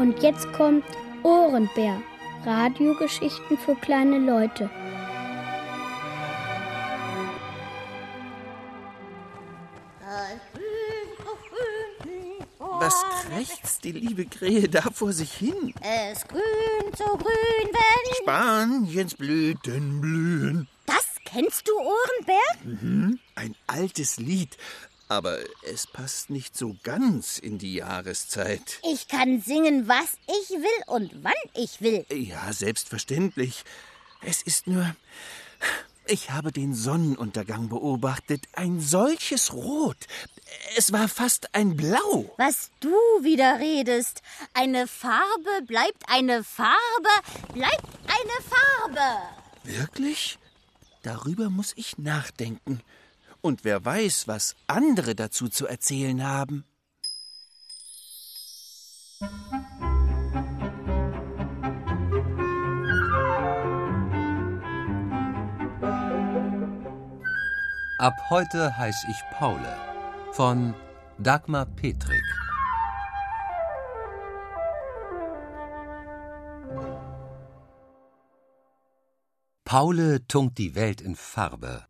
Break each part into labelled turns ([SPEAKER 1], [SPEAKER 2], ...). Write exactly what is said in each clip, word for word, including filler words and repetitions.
[SPEAKER 1] Und jetzt kommt Ohrenbär. Radiogeschichten für kleine Leute.
[SPEAKER 2] Was krächzt die liebe Krähe da vor sich hin?
[SPEAKER 3] Es grünt so grün, wenn...
[SPEAKER 2] Spaniensblüten blühen.
[SPEAKER 3] Das kennst du, Ohrenbär?
[SPEAKER 2] Mhm, ein altes Lied. Aber es passt nicht so ganz in die Jahreszeit.
[SPEAKER 3] Ich kann singen, was ich will und wann ich will.
[SPEAKER 2] Ja, selbstverständlich. Es ist nur... Ich habe den Sonnenuntergang beobachtet. Ein solches Rot. Es war fast ein Blau.
[SPEAKER 3] Was du wieder redest. Eine Farbe bleibt eine Farbe, bleibt eine Farbe.
[SPEAKER 2] Wirklich? Darüber muss ich nachdenken. Und wer weiß, was andere dazu zu erzählen haben.
[SPEAKER 4] Ab heute heiß ich Paule von Dagmar Petrik. Paule tunkt die Welt in Farbe.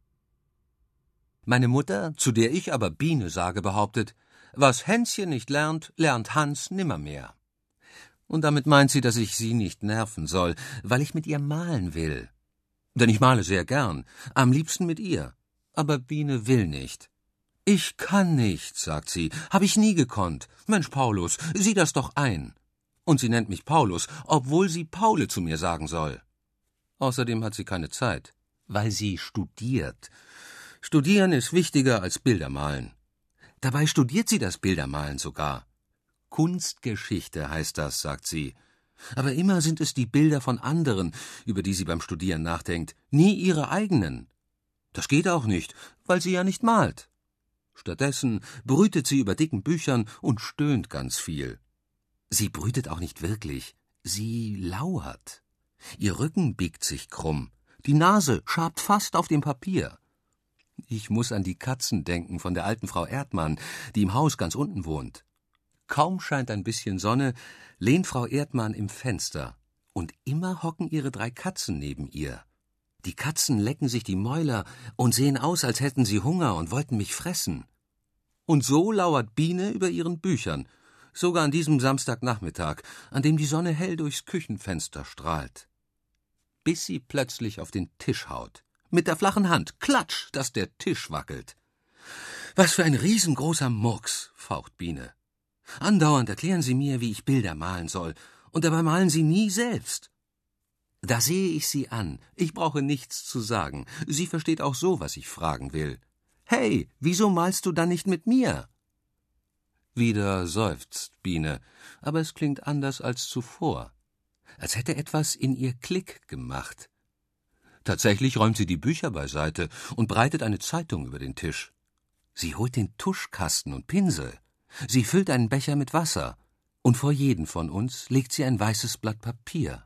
[SPEAKER 4] Meine Mutter, zu der ich aber Biene sage, behauptet, was Hänschen nicht lernt, lernt Hans nimmermehr. Und damit meint sie, dass ich sie nicht nerven soll, weil ich mit ihr malen will. Denn ich male sehr gern, am liebsten mit ihr. Aber Biene will nicht. Ich kann nicht, sagt sie, hab ich nie gekonnt. Mensch, Paulus, sieh das doch ein. Und sie nennt mich Paulus, obwohl sie Paule zu mir sagen soll. Außerdem hat sie keine Zeit, weil sie studiert. Studieren ist wichtiger als Bildermalen. Dabei studiert sie das Bildermalen sogar. Kunstgeschichte heißt das, sagt sie. Aber immer sind es die Bilder von anderen, über die sie beim Studieren nachdenkt, nie ihre eigenen. Das geht auch nicht, weil sie ja nicht malt. Stattdessen brütet sie über dicken Büchern und stöhnt ganz viel. Sie brütet auch nicht wirklich, sie lauert. Ihr Rücken biegt sich krumm, die Nase schabt fast auf dem Papier. Ich muss an die Katzen denken von der alten Frau Erdmann, die im Haus ganz unten wohnt. Kaum scheint ein bisschen Sonne, lehnt Frau Erdmann im Fenster, und immer hocken ihre drei Katzen neben ihr. Die Katzen lecken sich die Mäuler und sehen aus, als hätten sie Hunger und wollten mich fressen. Und so lauert Biene über ihren Büchern, sogar an diesem Samstagnachmittag, an dem die Sonne hell durchs Küchenfenster strahlt. Bis sie plötzlich auf den Tisch haut. Mit der flachen Hand, klatsch, dass der Tisch wackelt. »Was für ein riesengroßer Murks«, faucht Biene. »Andauernd erklären Sie mir, wie ich Bilder malen soll, und dabei malen Sie nie selbst.« Da sehe ich sie an. Ich brauche nichts zu sagen. Sie versteht auch so, was ich fragen will. »Hey, wieso malst du dann nicht mit mir?« Wieder seufzt Biene, aber es klingt anders als zuvor. Als hätte etwas in ihr Klick gemacht. Tatsächlich räumt sie die Bücher beiseite und breitet eine Zeitung über den Tisch. Sie holt den Tuschkasten und Pinsel. Sie füllt einen Becher mit Wasser. Und vor jeden von uns legt sie ein weißes Blatt Papier.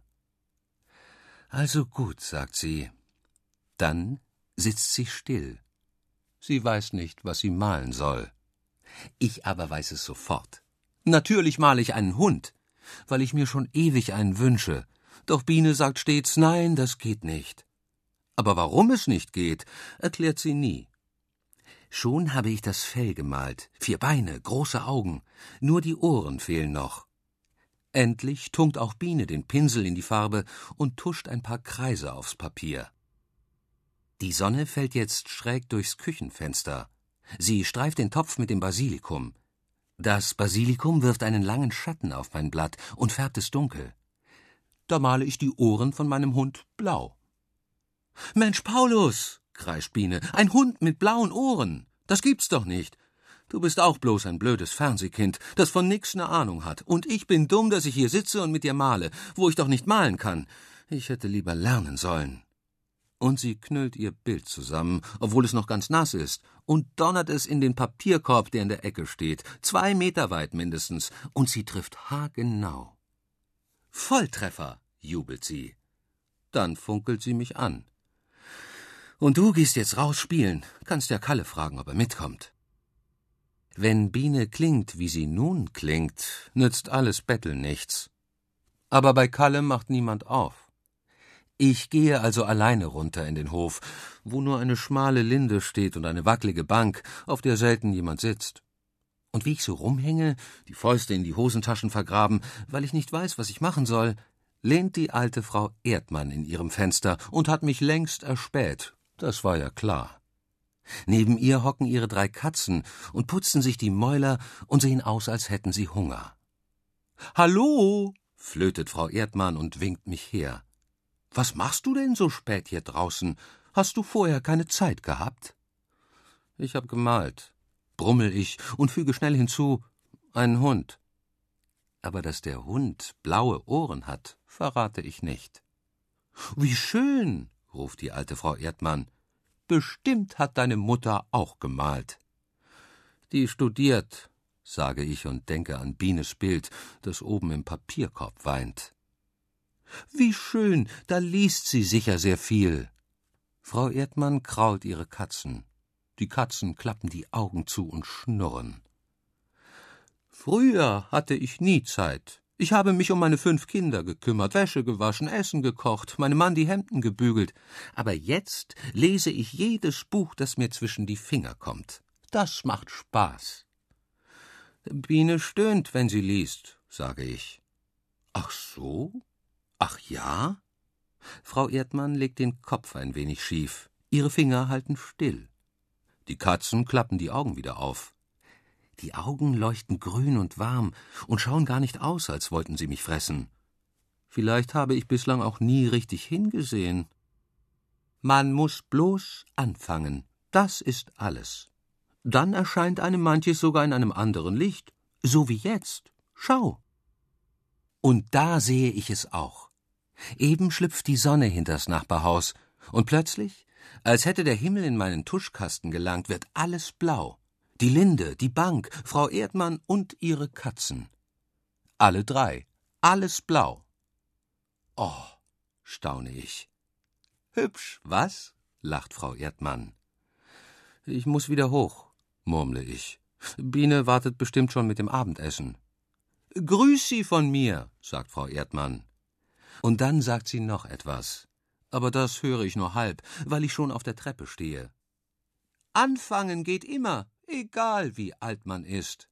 [SPEAKER 4] »Also gut«, sagt sie. Dann sitzt sie still. Sie weiß nicht, was sie malen soll. Ich aber weiß es sofort. Natürlich male ich einen Hund, weil ich mir schon ewig einen wünsche. Doch Biene sagt stets, nein, das geht nicht. Aber warum es nicht geht, erklärt sie nie. Schon habe ich das Fell gemalt, vier Beine, große Augen, nur die Ohren fehlen noch. Endlich tunkt auch Biene den Pinsel in die Farbe und tuscht ein paar Kreise aufs Papier. Die Sonne fällt jetzt schräg durchs Küchenfenster. Sie streift den Topf mit dem Basilikum. Das Basilikum wirft einen langen Schatten auf mein Blatt und färbt es dunkel. Da male ich die Ohren von meinem Hund blau. »Mensch, Paulus«, kreischt Biene, »ein Hund mit blauen Ohren, das gibt's doch nicht. Du bist auch bloß ein blödes Fernsehkind, das von nix ne Ahnung hat. Und ich bin dumm, dass ich hier sitze und mit dir male, wo ich doch nicht malen kann. Ich hätte lieber lernen sollen.« Und sie knüllt ihr Bild zusammen, obwohl es noch ganz nass ist, und donnert es in den Papierkorb, der in der Ecke steht, zwei Meter weit mindestens, und sie trifft haargenau. »Volltreffer«, jubelt sie. Dann funkelt sie mich an. »Und du gehst jetzt raus spielen, kannst ja Kalle fragen, ob er mitkommt.« Wenn Biene klingt, wie sie nun klingt, nützt alles Betteln nichts. Aber bei Kalle macht niemand auf. Ich gehe also alleine runter in den Hof, wo nur eine schmale Linde steht und eine wackelige Bank, auf der selten jemand sitzt. Und wie ich so rumhänge, die Fäuste in die Hosentaschen vergraben, weil ich nicht weiß, was ich machen soll, lehnt die alte Frau Erdmann in ihrem Fenster und hat mich längst erspäht. Das war ja klar. Neben ihr hocken ihre drei Katzen und putzen sich die Mäuler und sehen aus, als hätten sie Hunger. »Hallo«, flötet Frau Erdmann und winkt mich her. »Was machst du denn so spät hier draußen? Hast du vorher keine Zeit gehabt?« »Ich hab gemalt«, brummel ich und füge schnell hinzu, »ein Hund.« Aber dass der Hund blaue Ohren hat, verrate ich nicht. »Wie schön«, ruft die alte Frau Erdmann. »Bestimmt hat deine Mutter auch gemalt.« »Die studiert«, sage ich und denke an Bienes Bild, das oben im Papierkorb weint. »Wie schön, da liest sie sicher sehr viel.« Frau Erdmann krault ihre Katzen. Die Katzen klappen die Augen zu und schnurren. »Früher hatte ich nie Zeit. Ich habe mich um meine fünf Kinder gekümmert, Wäsche gewaschen, Essen gekocht, meinem Mann die Hemden gebügelt. Aber jetzt lese ich jedes Buch, das mir zwischen die Finger kommt. Das macht Spaß.« »Biene stöhnt, wenn sie liest«, sage ich. »Ach so? Ach ja?« Frau Erdmann legt den Kopf ein wenig schief. Ihre Finger halten still. Die Katzen klappen die Augen wieder auf. Die Augen leuchten grün und warm und schauen gar nicht aus, als wollten sie mich fressen. Vielleicht habe ich bislang auch nie richtig hingesehen. Man muss bloß anfangen, das ist alles. Dann erscheint einem manches sogar in einem anderen Licht, so wie jetzt. Schau. Und da sehe ich es auch. Eben schlüpft die Sonne hinters Nachbarhaus, und plötzlich, als hätte der Himmel in meinen Tuschkasten gelangt, wird alles blau. Die Linde, die Bank, Frau Erdmann und ihre Katzen. Alle drei, alles blau. Oh, staune ich. Hübsch, was? Lacht Frau Erdmann. Ich muss wieder hoch, murmle ich. Biene wartet bestimmt schon mit dem Abendessen. Grüß Sie von mir, sagt Frau Erdmann. Und dann sagt sie noch etwas. Aber das höre ich nur halb, weil ich schon auf der Treppe stehe. Anfangen geht immer, egal wie alt man ist.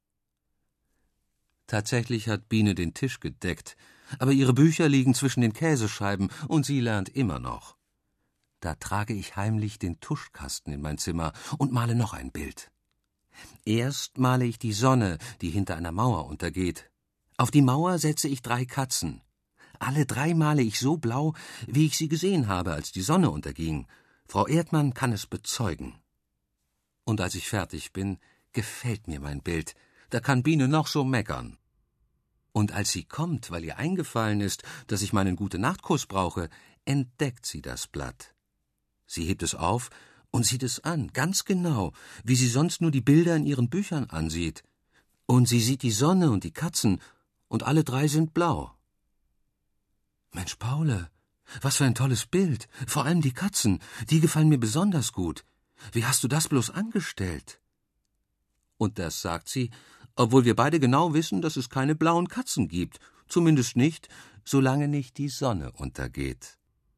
[SPEAKER 4] Tatsächlich hat Biene den Tisch gedeckt, aber ihre Bücher liegen zwischen den Käsescheiben und sie lernt immer noch. Da trage ich heimlich den Tuschkasten in mein Zimmer und male noch ein Bild. Erst male ich die Sonne, die hinter einer Mauer untergeht. Auf die Mauer setze ich drei Katzen. Alle drei male ich so blau, wie ich sie gesehen habe, als die Sonne unterging. Frau Erdmann kann es bezeugen. Und als ich fertig bin, gefällt mir mein Bild. Da kann Biene noch so meckern. Und als sie kommt, weil ihr eingefallen ist, dass ich meinen Gute-Nacht-Kuss brauche, entdeckt sie das Blatt. Sie hebt es auf und sieht es an, ganz genau, wie sie sonst nur die Bilder in ihren Büchern ansieht. Und sie sieht die Sonne und die Katzen, und alle drei sind blau. Mensch, Paule, was für ein tolles Bild. Vor allem die Katzen, die gefallen mir besonders gut. Wie hast du das bloß angestellt? Und das sagt sie, obwohl wir beide genau wissen, dass es keine blauen Katzen gibt. Zumindest nicht, solange nicht die Sonne untergeht.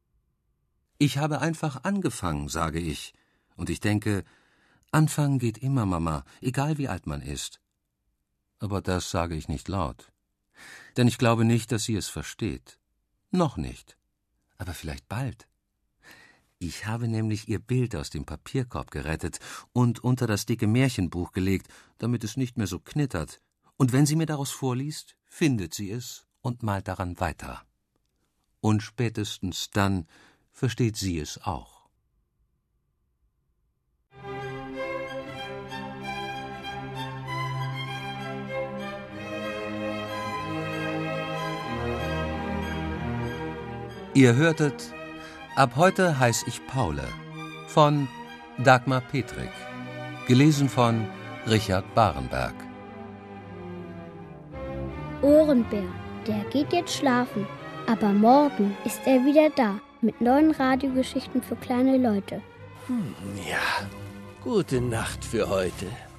[SPEAKER 4] Ich habe einfach angefangen, sage ich. Und ich denke, anfangen geht immer, Mama, egal wie alt man ist. Aber das sage ich nicht laut. Denn ich glaube nicht, dass sie es versteht. Noch nicht. Aber vielleicht bald. Ich habe nämlich ihr Bild aus dem Papierkorb gerettet und unter das dicke Märchenbuch gelegt, damit es nicht mehr so knittert. Und wenn sie mir daraus vorliest, findet sie es und malt daran weiter. Und spätestens dann versteht sie es auch. Ihr hörtet »Ab heute heiß ich Paule« von Dagmar Petrik, gelesen von Richard Barenberg.
[SPEAKER 1] Ohrenbär, der geht jetzt schlafen, aber morgen ist er wieder da mit neuen Radiogeschichten für kleine Leute.
[SPEAKER 5] Hm, ja, gute Nacht für heute.